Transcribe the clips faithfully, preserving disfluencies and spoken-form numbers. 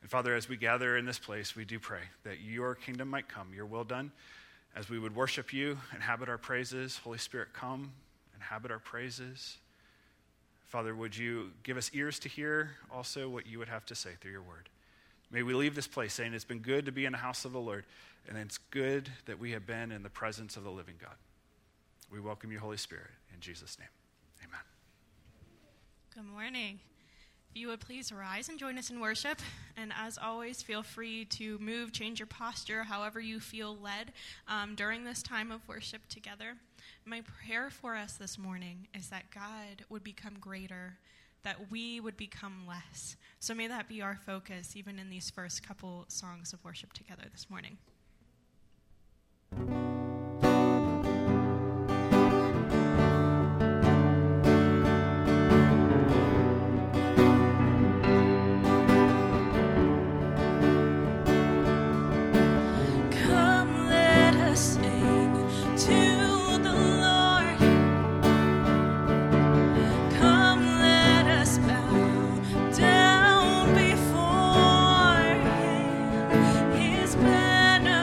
And Father, as we gather in this place, we do pray that your kingdom might come, your will done. As we would worship you, inhabit our praises, Holy Spirit, come, inhabit our praises. Father, would you give us ears to hear also what you would have to say through your word? May we leave this place saying it's been good to be in the house of the Lord, and it's good that we have been in the presence of the living God. We welcome you, Holy Spirit, in Jesus' name. Amen. Good morning. If you would please rise and join us in worship. And as always, feel free to move, change your posture, however you feel led um, during this time of worship together. My prayer for us this morning is that God would become greater, that we would become less. So may that be our focus even in these first couple songs of worship together this morning. Down before him, his banner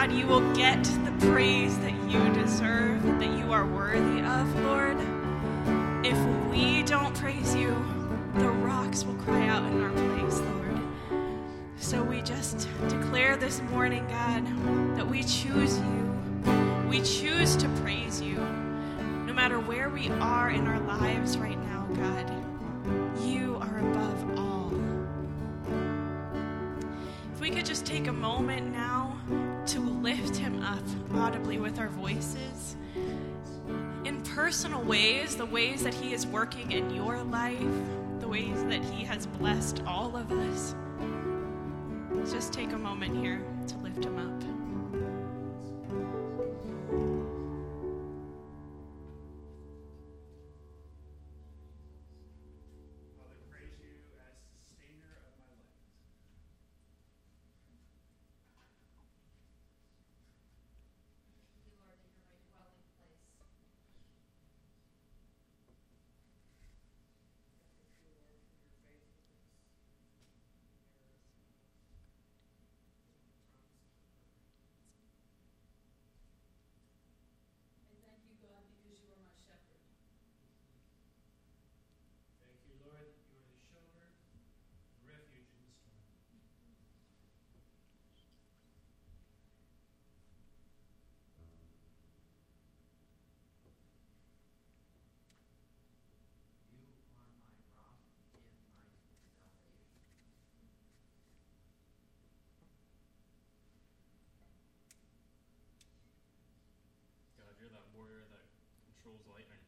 God, you will get the praise that you deserve, that you are worthy of, Lord. If we don't praise you, the rocks will cry out in our place, Lord. So we just declare this morning, God, that we choose you. We choose to praise you. No matter where we are in our lives right now, God, you are above all. If we could just take a moment now to lift him up audibly with our voices, in personal ways, the ways that he is working in your life, the ways that he has blessed all of us. Just take a moment here to lift him up. You're that warrior that controls lightning.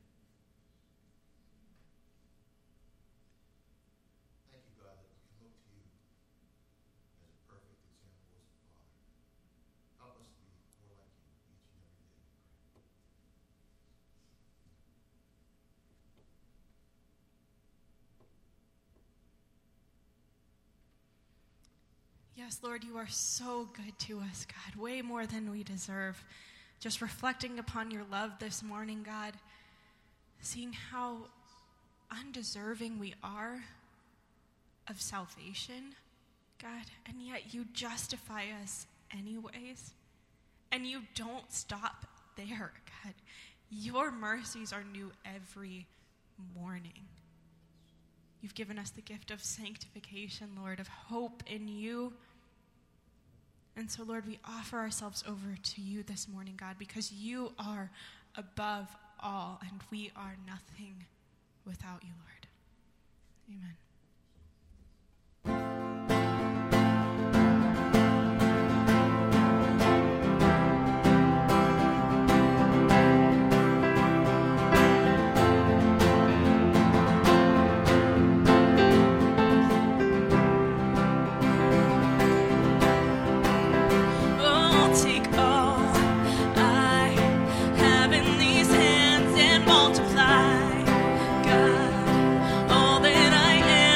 Thank you, God, that we can look to you as a perfect example as a father. Help us to be more like you each and every day. Yes, Lord, you are so good to us, God, way more than we deserve. Just reflecting upon your love this morning, God, seeing how undeserving we are of salvation, God, and yet you justify us anyways. And you don't stop there, God. Your mercies are new every morning. You've given us the gift of sanctification, Lord, of hope in you. And so, Lord, we offer ourselves over to you this morning, God, because you are above all, and we are nothing without you, Lord. Amen. All that I am.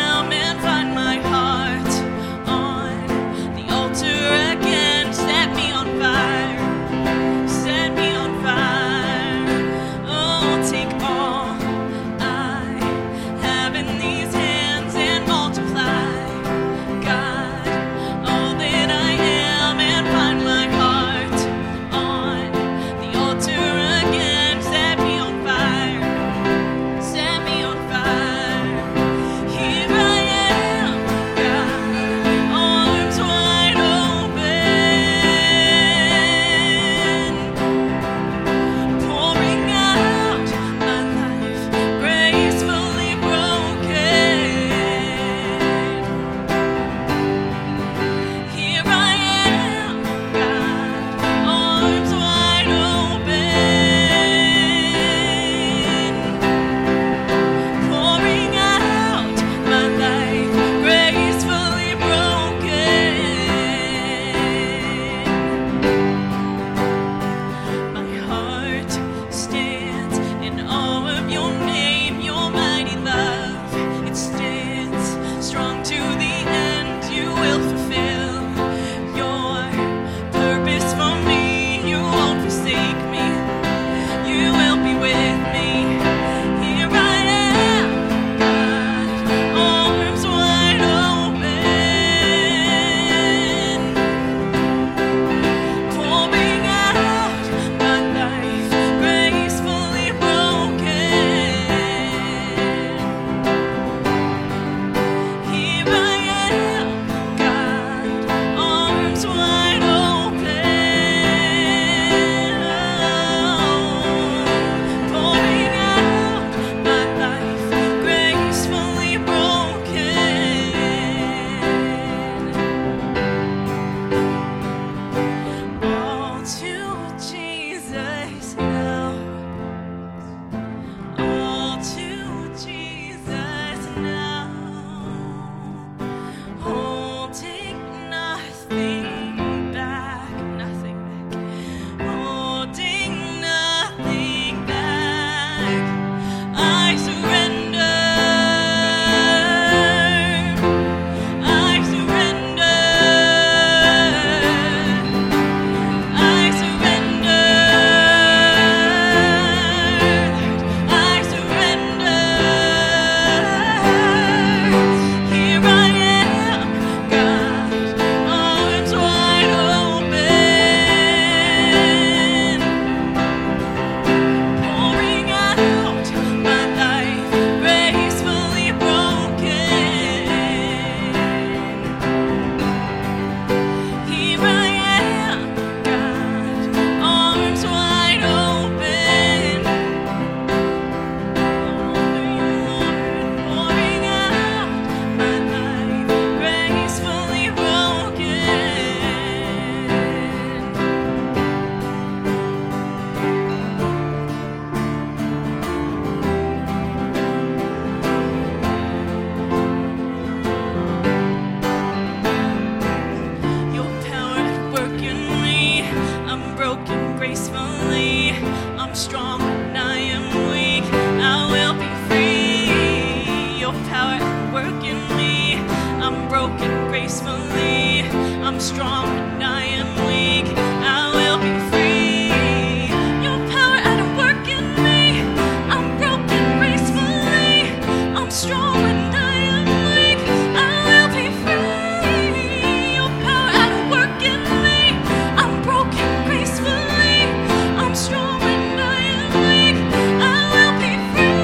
I'm strong when I am weak. I will be free. Your power at work in me. I'm broken gracefully. I'm strong when I am weak. I will be free. Your power at work in me. I'm broken gracefully. I'm strong when I am weak. I will be free. Your power at work in me. I'm broken gracefully. I'm strong when I am weak. I will be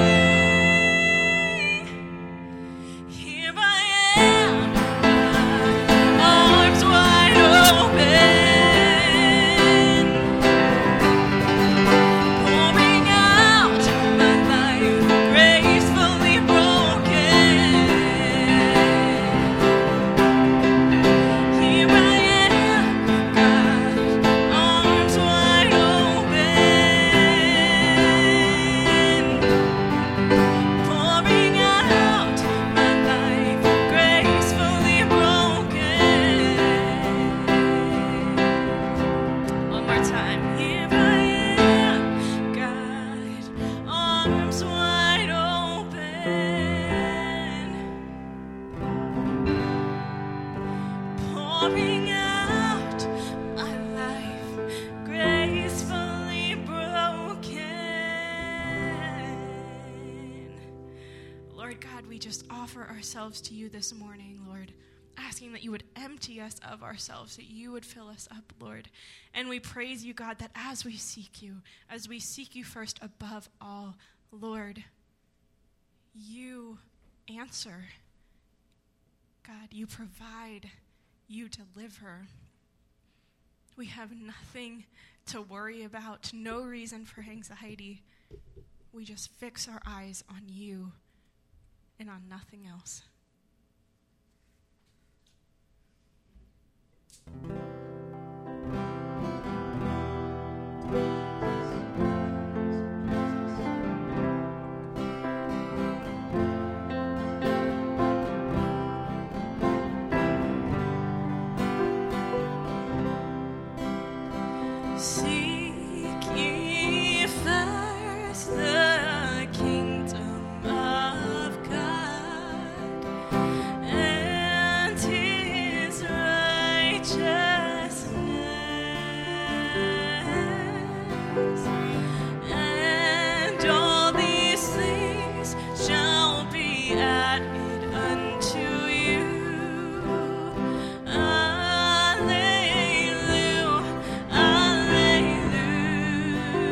free. Here I am, arms wide open, pouring out my life gracefully broken. Here I am, God, arms wide open, pouring out my life gracefully broken. One more time. Here I am, God, arms wide open, pouring out my life gracefully broken. Lord God, we just offer ourselves to you this morning, Lord, asking that you would empty us of ourselves, that you would fill us up, Lord. And we praise you, God, that as we seek you, as we seek you first above all, Lord, you answer. God, you provide, you deliver. We have nothing to worry about, no reason for anxiety. We just fix our eyes on you and on nothing else. Seek ye first the kingdom of God and his righteousness, and all these things shall be added unto you. Alleluia, alleluia.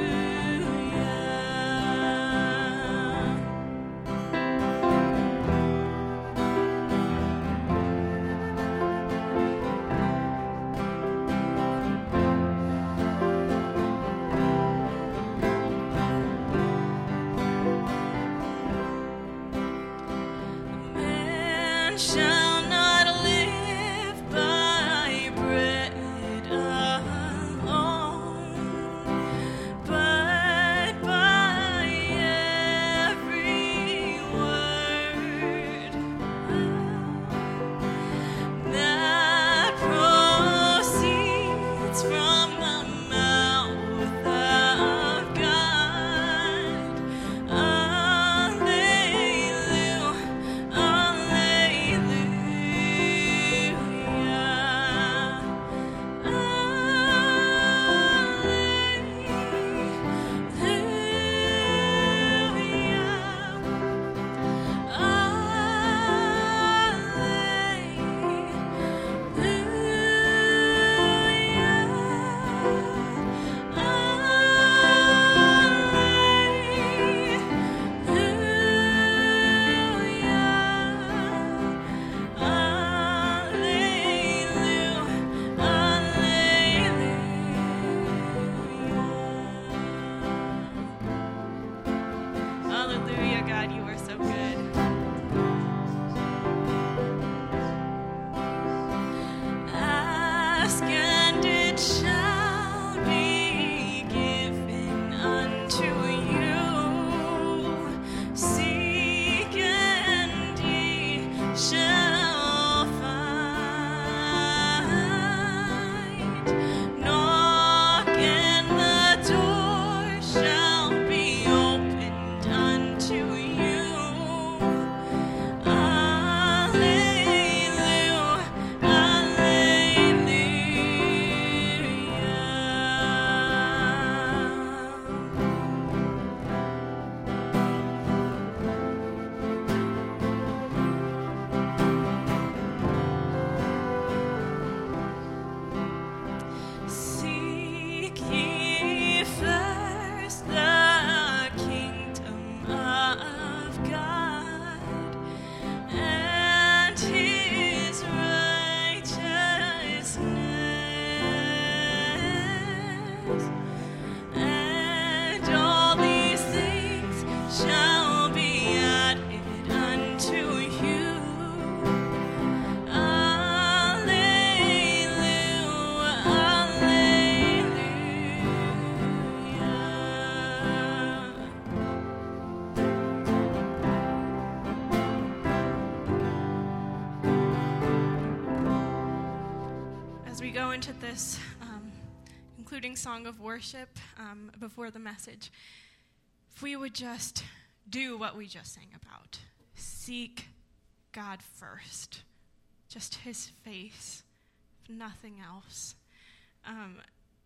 into this um, concluding song of worship um, before the message, if we would just do what we just sang about, seek God first, just his face, nothing else. Um,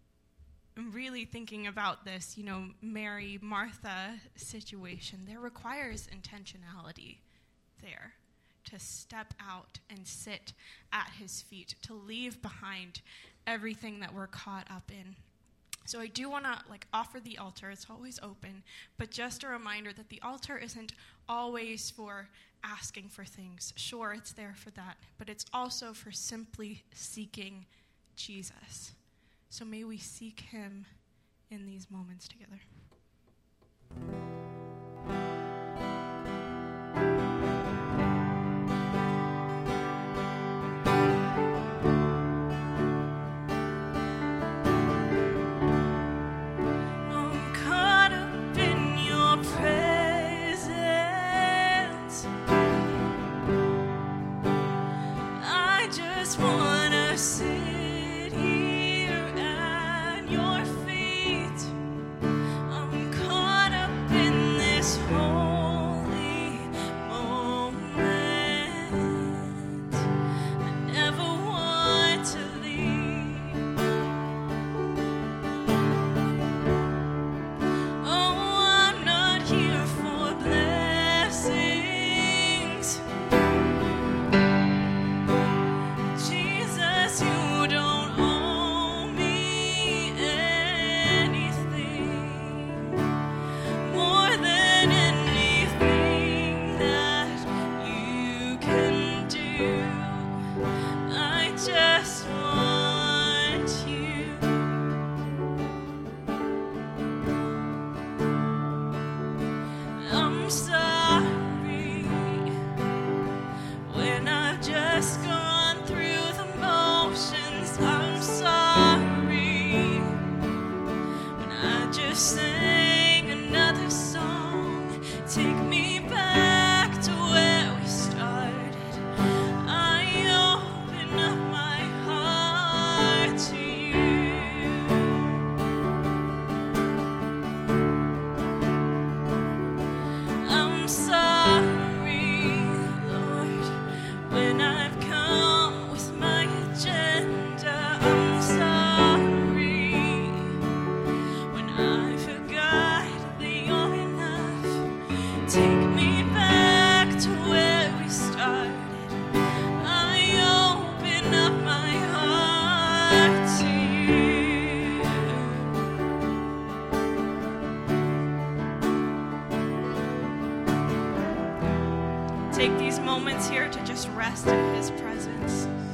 I'm really thinking about this, you know, Mary, Martha situation. There requires intentionality there to step out and sit at his feet, to leave behind everything that we're caught up in. So I do want to like offer the altar. It's always open, but just a reminder that the altar isn't always for asking for things. Sure, it's there for that, but it's also for simply seeking Jesus. So may we seek him in these moments together. Take these moments here to just rest in his presence.